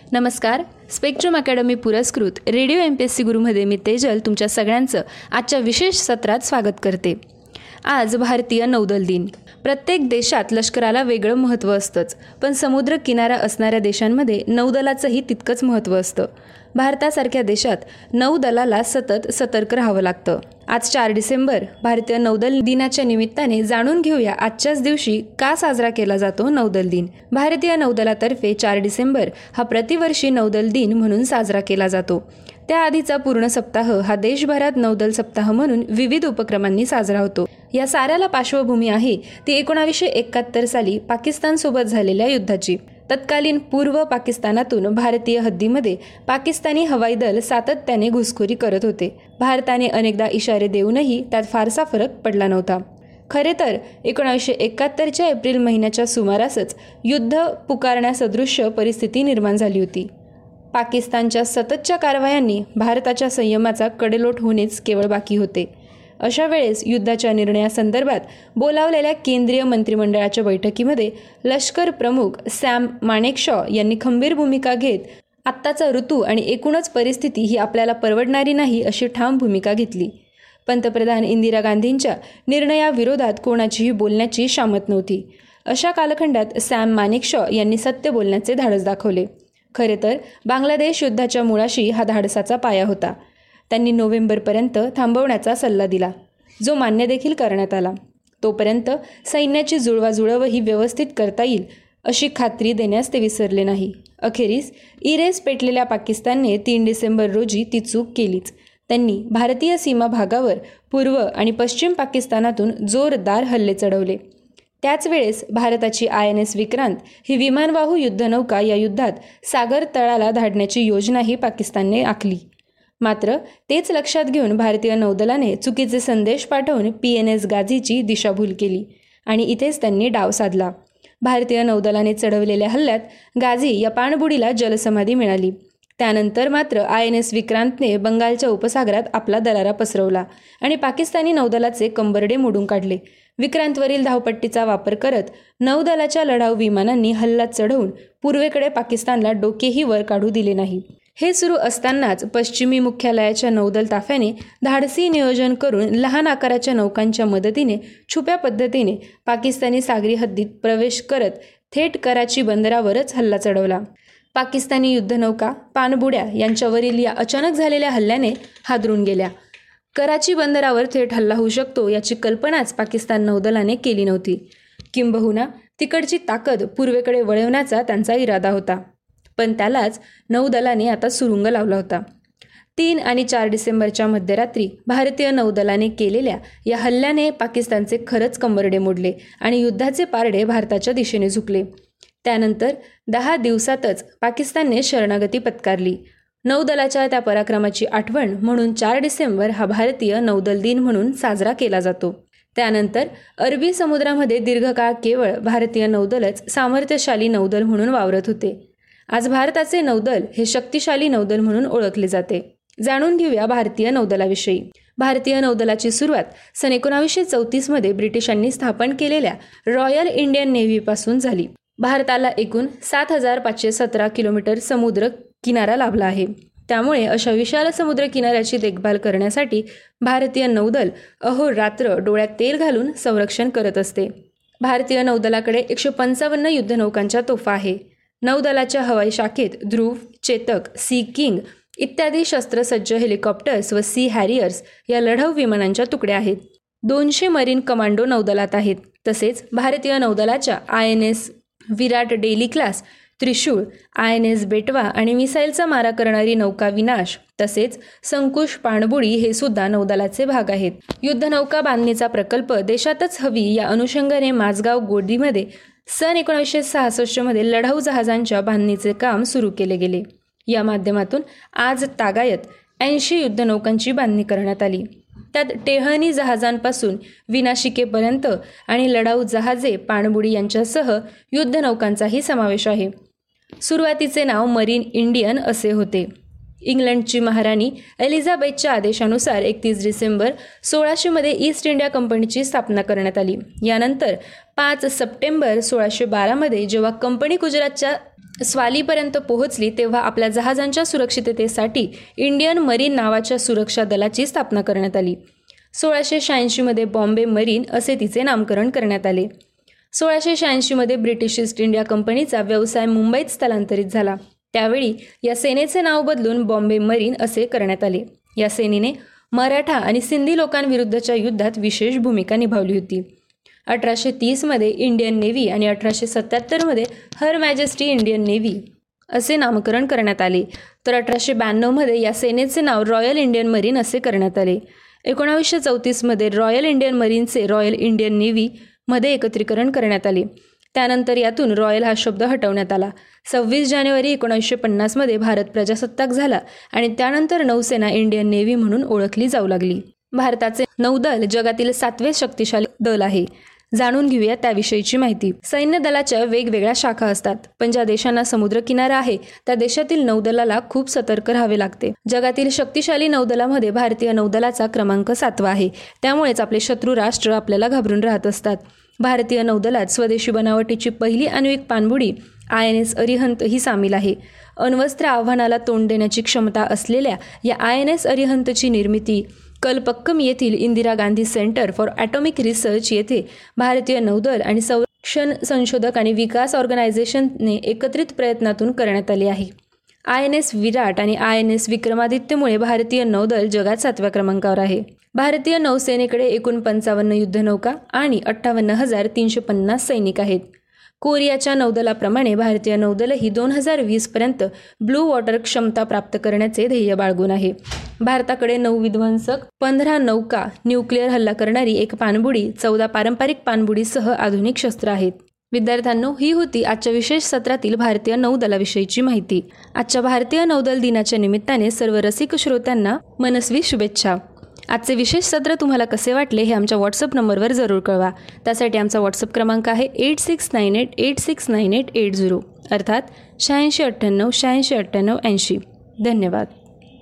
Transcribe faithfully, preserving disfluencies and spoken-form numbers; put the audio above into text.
नमस्कार. Spectrum academy पुरस्कृत radio M P S C गुरुमध्ये मी तेजल तुमच्या सगळ्यांचं आजच्या विशेष सत्रात स्वागत करते. आज भारतीय नौदल दिन. प्रत्येक देशात लष्कराला वेगळं महत्त्व असतंच, पण समुद्र किनारा असणाऱ्या देशांमध्ये नौदलाचंही तितकंच महत्त्व असतं. भारतासारख्या देशात नौदलाला सतत सतर्क राहावं लागतं. आज चार डिसेंबर भारतीय नौदल दिनाच्या निमित्ताने जाणून घेऊया आजच्याच दिवशी का साजरा केला जातो नौदल दिन. भारतीय नौदलातर्फे चार डिसेंबर हा प्रतिवर्षी नौदल दिन म्हणून साजरा केला जातो. त्याआधीचा पूर्ण सप्ताह हा देशभरात नौदल सप्ताह म्हणून विविध उपक्रमांनी साजरा होतो. या साऱ्याला पार्श्वभूमी आहे ती एकोणावीसशे एकाहत्तर साली पाकिस्तानसोबत झालेल्या युद्धाची. तत्कालीन पूर्व पाकिस्तानातून भारतीय हद्दीमध्ये पाकिस्तानी हवाई दल सातत्याने घुसखोरी करत होते. भारताने अनेकदा इशारे देऊनही त्यात फारसा फरक पडला नव्हता. खरे तर एकोणावीसशे एकाहत्तरच्या एप्रिल महिन्याच्या सुमारासच युद्ध पुकारण्यासदृश्य परिस्थिती निर्माण झाली होती. पाकिस्तानच्या सततच्या कारवायांनी भारताच्या संयमाचा कडेलोट होणेच केवळ बाकी होते. अशा वेळेस युद्धाच्या निर्णयासंदर्भात बोलावलेल्या केंद्रीय मंत्रिमंडळाच्या बैठकीमध्ये लष्कर प्रमुख सॅम माणेकशॉ यांनी खंबीर भूमिका घेत आत्ताचा ऋतू आणि एकूणच परिस्थिती ही आपल्याला परवडणारी नाही अशी ठाम भूमिका घेतली. पंतप्रधान इंदिरा गांधींच्या निर्णयाविरोधात कोणाचीही बोलण्याची शामत नव्हती. अशा कालखंडात सॅम माणेकशॉ यांनी सत्य बोलण्याचे धाडस दाखवले. खरे तर बांगलादेश युद्धाच्या मुळाशी हा धाडसाचा पाया होता. त्यांनी नोव्हेंबरपर्यंत थांबवण्याचा सल्ला दिला, जो मान्य देखील करण्यात आला. तोपर्यंत सैन्याची जुळवाजुळवही व्यवस्थित करता येईल अशी खात्री देण्यास ते विसरले नाही. अखेरीस इरेस पेटलेल्या पाकिस्तानने तीन डिसेंबर रोजी ती चूक केलीच. त्यांनी भारतीय सीमा भागावर पूर्व आणि पश्चिम पाकिस्तानातून जोरदार हल्ले चढवले. त्याच वेळेस भारताची आय एन एस विक्रांत ही विमानवाहू युद्धनौका या युद्धात सागर तळाला धाडण्याची योजनाही पाकिस्तानने आखली. मात्र तेच लक्षात घेऊन भारतीय नौदलाने चुकीचे संदेश पाठवून पी एन एस गाझीची दिशाभूल केली आणि इथेच त्यांनी डाव साधला. भारतीय नौदलाने चढवलेल्या हल्ल्यात गाझी या पाणबुडीला जलसमाधी मिळाली. त्यानंतर मात्र आय एन एस विक्रांतने बंगालच्या उपसागरात आपला दरारा पसरवला आणि पाकिस्तानी नौदलाचे कंबरडे मोडून काढले. विक्रांतवरील धावपट्टीचा वापर करत नौदलाच्या लढाऊ विमानांनी हल्ला चढवून पूर्वेकडे पाकिस्तानला डोकेही वर काढू दिले नाही. हे सुरू असतानाच पश्चिमी मुख्यालयाच्या नौदल ताफ्याने धाडसी नियोजन करून लहान आकाराच्या नौकांच्या मदतीने छुप्या पद्धतीने पाकिस्तानी सागरी हद्दीत प्रवेश करत थेट कराची बंदरावरच हल्ला चढवला. पाकिस्तानी युद्धनौका पाणबुड्या यांच्यावरील या अचानक झालेल्या हल्ल्याने हादरून गेल्या. कराची बंदरावर थेट हल्ला होऊ शकतो याची कल्पनाच पाकिस्तान नौदलाने केली नव्हती. किंबहुना तिकडची ताकद पूर्वेकडे वळवण्याचा त्यांचा इरादा होता. पण त्यालाच नौदलाने आता सुरुंग लावला होता. तीन आणि चार डिसेंबरच्या मध्यरात्री भारतीय नौदलाने केलेल्या या हल्ल्याने पाकिस्तानचे खरंच कंबरडे मोडले आणि युद्धाचे पारडे भारताच्या दिशेने झुकले. त्यानंतर दहा दिवसातच पाकिस्तानने शरणागती पत्कारली. नौदलाच्या त्या पराक्रमाची आठवण म्हणून चार डिसेंबर हा भारतीय नौदल दिन म्हणून साजरा केला जातो. त्यानंतर अरबी समुद्रामध्ये दीर्घकाळ केवळ भारतीय नौदलच सामर्थ्यशाली नौदल म्हणून वावरत होते. आज भारताचे नौदल हे शक्तिशाली नौदल म्हणून ओळखले जाते. जाणून घेऊया भारतीय नौदलाविषयी. भारतीय नौदलाची सुरुवात सन एकोणावीसशे चौतीसमध्ये ब्रिटिशांनी स्थापन केलेल्या रॉयल इंडियन नेव्हीपासून झाली. भारताला एकूण सात हजार पाचशे सतरा किलोमीटर समुद्र किनारा लाभला आहे. त्यामुळे अशा विशाल समुद्र किनाऱ्याची देखभाल करण्यासाठी भारतीय नौदल अहोरात्र डोळ्यात तेल घालून संरक्षण करत असते. भारतीय नौदलाकडे एकशे पंचावन्न युद्धनौकांच्या तोफा आहे. नौदलाच्या हवाई शाखेत ध्रुव, चेतक, सी किंग इत्यादी शस्त्रसज्ज हेलिकॉप्टर्स व सी हॅरियर्स या लढाऊ विमानांच्या तुकड्या आहेत. दोनशे मरीन कमांडो नौदलात आहेत. तसेच भारतीय नौदलाच्या I N S Virat Delhi class, त्रिशूळ, आय एन एस बेटवा आणि मिसाईलचा मारा करणारी नौका विनाश तसेच संकुश पाणबुडी हे सुद्धा नौदलाचे भाग आहेत. युद्धनौका बांधणीचा प्रकल्प देशातच हवी या अनुषंगाने माझगाव गोदीमध्ये सन एकोणीसशे सहासष्टमध्ये लढाऊ जहाजांच्या बांधणीचे काम सुरू केले गेले. या माध्यमातून आज तागायत ऐंशी युद्धनौकांची बांधणी करण्यात आली. त्यात टेहळणी जहाजांपासून विनाशिकेपर्यंत आणि लढाऊ जहाजे, पाणबुडी यांच्यासह युद्धनौकांचाही समावेश आहे. सुरुवातीचे नाव मरीन इंडियन असे होते. इंग्लंडची महाराणी एलिझाबेथच्या आदेशानुसार एकतीस डिसेंबर सोळाशे मध्ये ईस्ट इंडिया कंपनीची स्थापना करण्यात आली. यानंतर पाच सप्टेंबर सोळाशे बारा मध्ये जेव्हा कंपनी गुजरातच्या स्वालीपर्यंत पोहोचली तेव्हा आपल्या जहाजांच्या सुरक्षिततेसाठी इंडियन मरीन नावाच्या सुरक्षा दलाची स्थापना करण्यात आली. सोळाशे शहाऐंशीमध्ये बॉम्बे मरीन असे तिचे नामकरण करण्यात आले. सोळाशे शहाऐंशीमध्ये ब्रिटिश ईस्ट इंडिया कंपनीचा व्यवसाय मुंबईत स्थलांतरित झाला. त्यावेळी या सेनेचे नाव बदलून बॉम्बे मरीन असे करण्यात आले. या सेनेने मराठा आणि सिंधी लोकांविरुद्धच्या युद्धात विशेष भूमिका निभावली होती. अठराशे तीसमध्ये इंडियन नेव्ही आणि अठराशे सत्याहत्तरमध्ये हर मॅजेस्टी इंडियन नेव्ही असे नामकरण करण्यात आले. तर अठराशे ब्याण्णवमध्ये या सेनेचे नाव रॉयल इंडियन मरीन असे करण्यात आले. एकोणावीसशे चौतीसमध्ये रॉयल इंडियन मरीनचे रॉयल इंडियन नेव्ही मध्ये एकत्रीकरण करण्यात आले. त्यानंतर यातून रॉयल हा शब्द हटवण्यात आला. सव्वीस जानेवारी एकोणीसशे पन्नासमध्ये भारत प्रजासत्ताक झाला आणि त्यानंतर नौसेना इंडियन नेव्ही म्हणून ओळखली जाऊ लागली. भारताचे नौदल जगातील सातवे शक्तिशाली दल आहे. जाणून घेऊया त्याविषयीची माहिती. सैन्य दलाच्या वेगवेगळ्या शाखा असतात, पण ज्या देशांना समुद्रकिनारा आहे त्या देशातील नौदलाला खूप सतर्क राहावे लागते. जगातील शक्तिशाली नौदलामध्ये भारतीय नौदलाचा क्रमांक सातवा आहे. त्यामुळेच आपले शत्रू राष्ट्र आपल्याला घाबरून राहत असतात. भारतीय नौदलात स्वदेशी बनावटीची पहिली आण्विक पाणबुडी आय एन एस अरिहंत ही सामील आहे. अण्वस्त्र आव्हानाला तोंड देण्याची क्षमता असलेल्या या आय एन एस अरिहंतची निर्मिती कलपक्कम येथील Indira Gandhi centre for atomic research येथे भारतीय नौदल आणि संरक्षण संशोधक आणि विकास ऑर्गनायझेशनने एकत्रित प्रयत्नातून करण्यात आली आहे. आय एन एस विराट आणि आय एन एस विक्रमादित्यमुळे भारतीय नौदल जगात सातव्या क्रमांकावर आहे. भारतीय नौसेनेकडे एकूण पंचावन्न युद्धनौका आणि अठ्ठावन्न हजार तीनशे पन्नास सैनिक आहेत. कोरियाच्या नौदलाप्रमाणे भारतीय नौदलही दोन हजार वीसपर्यंत ब्लू वॉटर क्षमता प्राप्त करण्याचे ध्येय बाळगून आहे. भारताकडे नऊ विध्वंसक, पंधरा नौका, न्यूक्लिअर हल्ला करणारी एक पाणबुडी, चौदा पारंपरिक पाणबुडीसह आधुनिक शस्त्र आहेत. विद्यार्थ्यांनो, ही होती आजच्या विशेष सत्रातील भारतीय नौदलाविषयीची माहिती. आजच्या भारतीय नौदल दिनाच्या निमित्ताने सर्व रसिक श्रोत्यांना मनस्वी शुभेच्छा. आजचे विशेष सत्र तुम्हाला कसे वाटले हे आमच्या व्हॉट्सअप नंबरवर जरूर कळवा. त्यासाठी आमचा व्हॉट्सअप क्रमांक आहे eight six nine eight eight six nine eight eight zero अर्थात शहाऐंशी अठ्ठ्याण्णव शहाऐंशी अठ्ठ्याण्णव ऐंशी. धन्यवाद.